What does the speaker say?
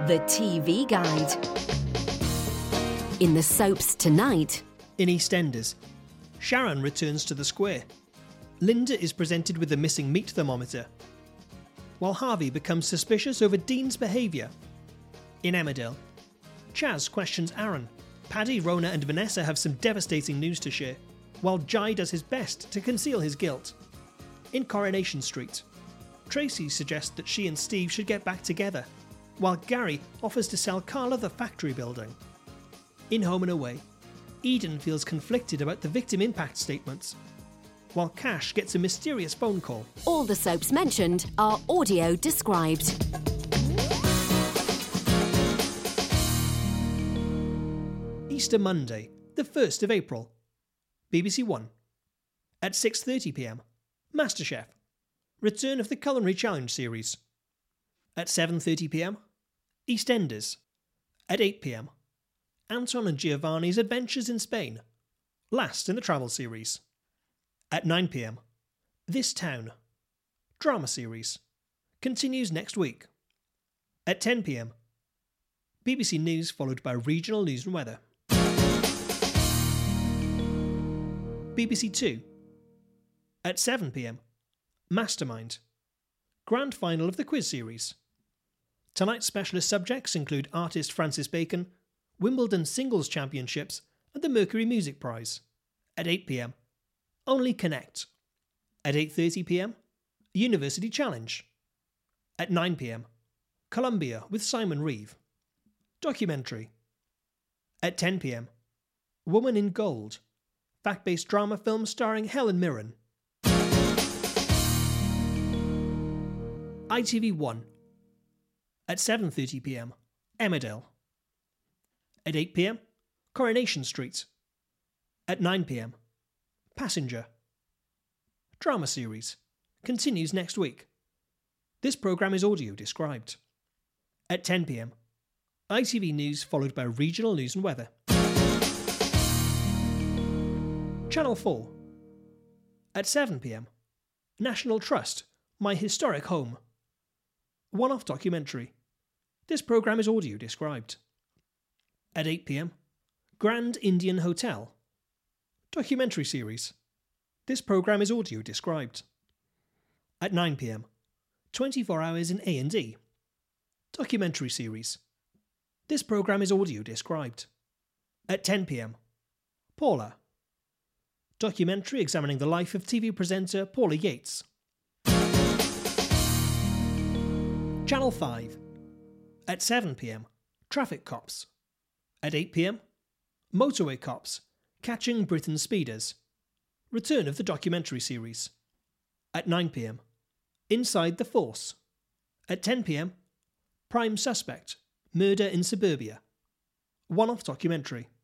The TV Guide. In the soaps tonight. In EastEnders, Sharon returns to the square. Linda is presented with the missing meat thermometer, while Harvey becomes suspicious over Dean's behaviour. In Emmerdale, Chaz questions Aaron. Paddy, Rona and Vanessa have some devastating news to share, while Jai does his best to conceal his guilt. In Coronation Street, Tracy suggests that she and Steve should get back together, while Gary offers to sell Carla the factory building. In Home and Away, Eden feels conflicted about the victim impact statements, while Cash gets a mysterious phone call. All the soaps mentioned are audio described. Easter Monday, the 1st of April. BBC One. At 6:30pm, MasterChef. Return of the Culinary Challenge series. At 7:30pm, EastEnders. At 8pm, Anton and Giovanni's Adventures in Spain. Last in the travel series. At 9pm, This Town. Drama series. Continues next week. At 10pm, BBC News followed by regional news and weather. BBC Two. At 7pm, Mastermind. Grand final of the quiz series. Tonight's specialist subjects include artist Francis Bacon, Wimbledon Singles Championships and the Mercury Music Prize. At 8pm, Only Connect. At 8:30pm, University Challenge. At 9pm, Columbia with Simon Reeve. Documentary. At 10pm, Woman in Gold. Fact-based drama film starring Helen Mirren. ITV1. At 7:30pm, Emmerdale. At 8pm, Coronation Street. At 9pm, Passenger. Drama series. Continues next week. This programme is audio described. At 10pm, ITV News followed by regional news and weather. Channel 4. At 7pm, National Trust, My Historic Home. One-off documentary. This programme is audio described. At 8pm, Grand Indian Hotel. Documentary series. This programme is audio described. At 9pm, 24 Hours in A&E. Documentary series. This programme is audio described. At 10pm, Paula. Documentary examining the life of TV presenter Paula Yates. Channel 5. At 7pm, Traffic Cops. At 8pm, Motorway Cops, Catching Britain's Speeders. Return of the documentary series. At 9pm, Inside the Force. At 10pm, Prime Suspect, Murder in Suburbia. One-off documentary.